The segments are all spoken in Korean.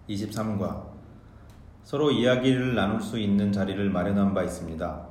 23과 서로 이야기를 나눌 수 있는 자리를 마련한 바 있습니다.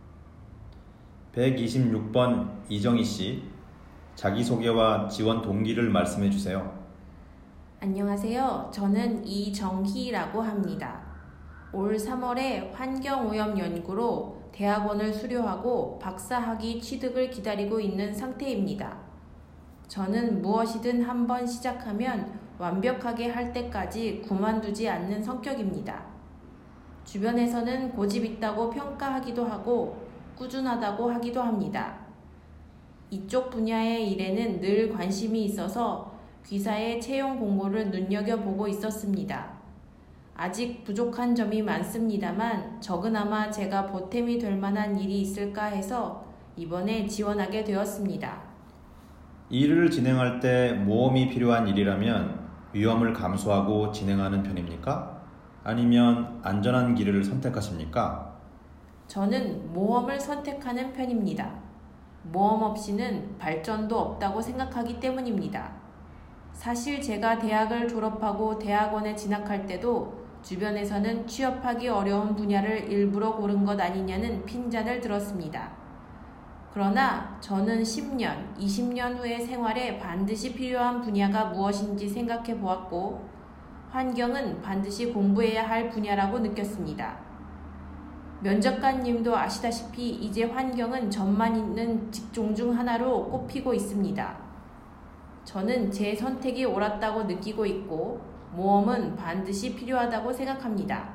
126번 이정희 씨, 자기소개와 지원 동기를 말씀해 주세요. 안녕하세요. 저는 이정희라고 합니다. 올 3월에 환경오염 연구로 대학원을 수료하고 박사학위 취득을 기다리고 있는 상태입니다. 저는 무엇이든 한번 시작하면 완벽하게 할 때까지 그만두지 않는 성격입니다. 주변에서는 고집 있다고 평가하기도 하고 꾸준하다고 하기도 합니다. 이쪽 분야의 일에는 늘 관심이 있어서 귀사의 채용 공고를 눈여겨보고 있었습니다. 아직 부족한 점이 많습니다만 적으나마 제가 보탬이 될 만한 일이 있을까 해서 이번에 지원하게 되었습니다. 일을 진행할 때 모험이 필요한 일이라면 위험을 감수하고 진행하는 편입니까? 아니면 안전한 길을 선택하십니까? 저는 모험을 선택하는 편입니다. 모험 없이는 발전도 없다고 생각하기 때문입니다. 사실 제가 대학을 졸업하고 대학원에 진학할 때도 주변에서는 취업하기 어려운 분야를 일부러 고른 것 아니냐는 핀잔을 들었습니다. 그러나 저는 10년, 20년 후의 생활에 반드시 필요한 분야가 무엇인지 생각해 보았고 환경은 반드시 공부해야 할 분야라고 느꼈습니다. 면접관님도 아시다시피 이제 환경은 전만 있는 직종 중 하나로 꼽히고 있습니다. 저는 제 선택이 옳았다고 느끼고 있고 모험은 반드시 필요하다고 생각합니다.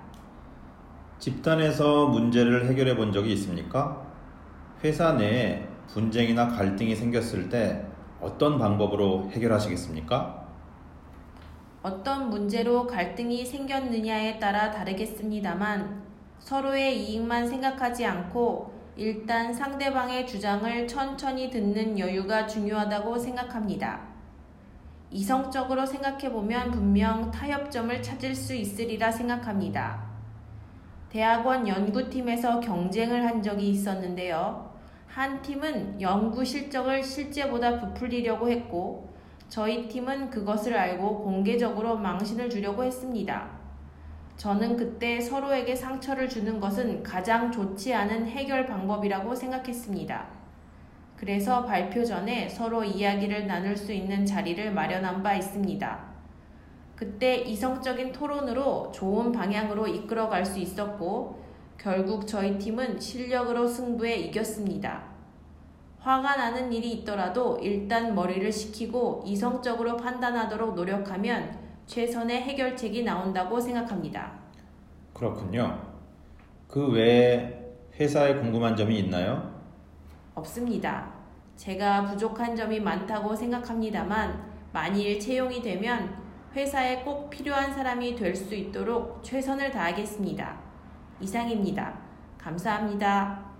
집단에서 문제를 해결해 본 적이 있습니까? 회사 내에 분쟁이나 갈등이 생겼을 때 어떤 방법으로 해결하시겠습니까? 어떤 문제로 갈등이 생겼느냐에 따라 다르겠습니다만 서로의 이익만 생각하지 않고 일단 상대방의 주장을 천천히 듣는 여유가 중요하다고 생각합니다. 이성적으로 생각해보면 분명 타협점을 찾을 수 있으리라 생각합니다. 대학원 연구팀에서 경쟁을 한 적이 있었는데요. 한 팀은 연구 실적을 실제보다 부풀리려고 했고 저희 팀은 그것을 알고 공개적으로 망신을 주려고 했습니다. 저는 그때 서로에게 상처를 주는 것은 가장 좋지 않은 해결 방법이라고 생각했습니다. 그래서 발표 전에 서로 이야기를 나눌 수 있는 자리를 마련한 바 있습니다. 그때 이성적인 토론으로 좋은 방향으로 이끌어갈 수 있었고 결국 저희 팀은 실력으로 승부에 이겼습니다. 화가 나는 일이 있더라도 일단 머리를 식히고 이성적으로 판단하도록 노력하면 최선의 해결책이 나온다고 생각합니다. 그렇군요. 그 외에 회사에 궁금한 점이 있나요? 없습니다. 제가 부족한 점이 많다고 생각합니다만 만일 채용이 되면 회사에 꼭 필요한 사람이 될 수 있도록 최선을 다하겠습니다. 이상입니다. 감사합니다.